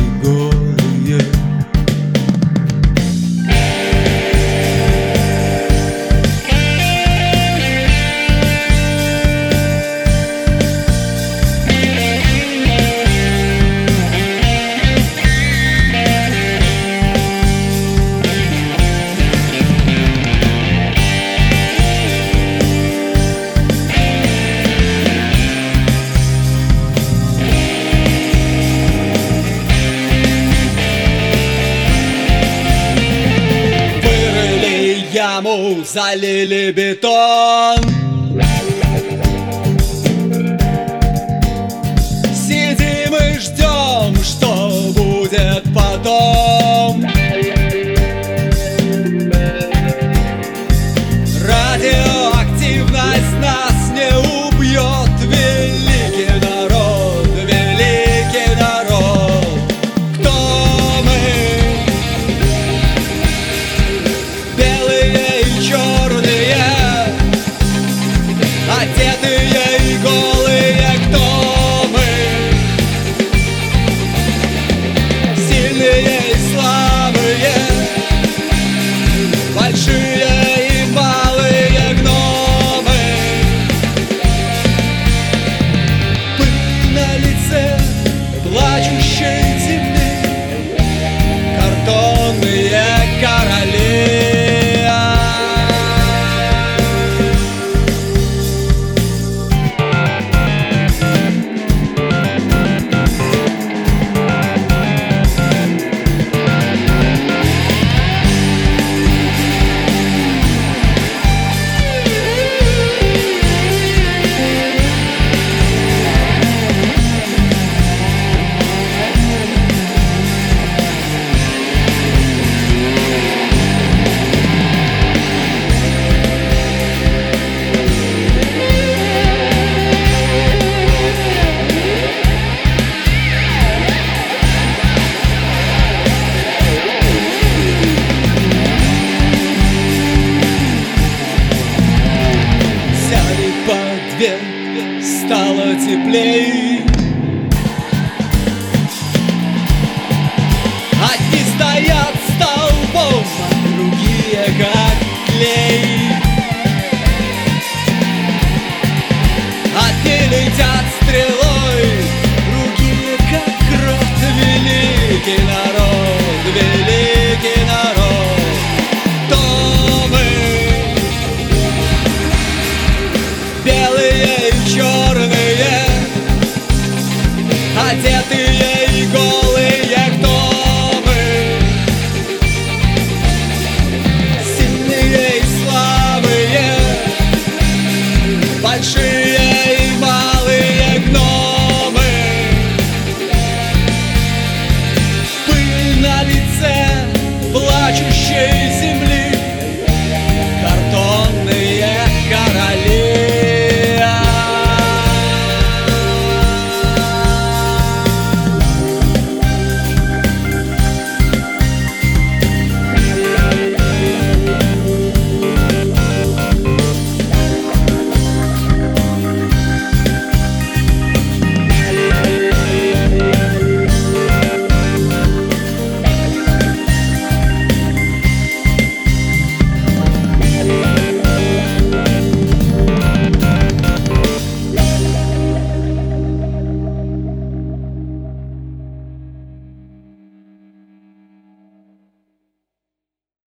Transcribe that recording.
голые. Яму залили бетон, сидим и ждем, что будет потом. Радиоактивность нас не убьет. Великий народ, великий народ. Кто мы? Белые и черные, одетые и голые. Кто мы? Сильные и слабые, большие и малые гномы. Пыль на лице плачущей земли, картонные короли. Стало теплей. Одни стоят столбом, а другие как клей. Одни летят стрелой, другие как крот. Великий народ, великий народ. Кто мы? Белые и черные, одетые и голые. Кто мы? Сильные и слабые, большие и малые гномы. Пыль на лице плачущей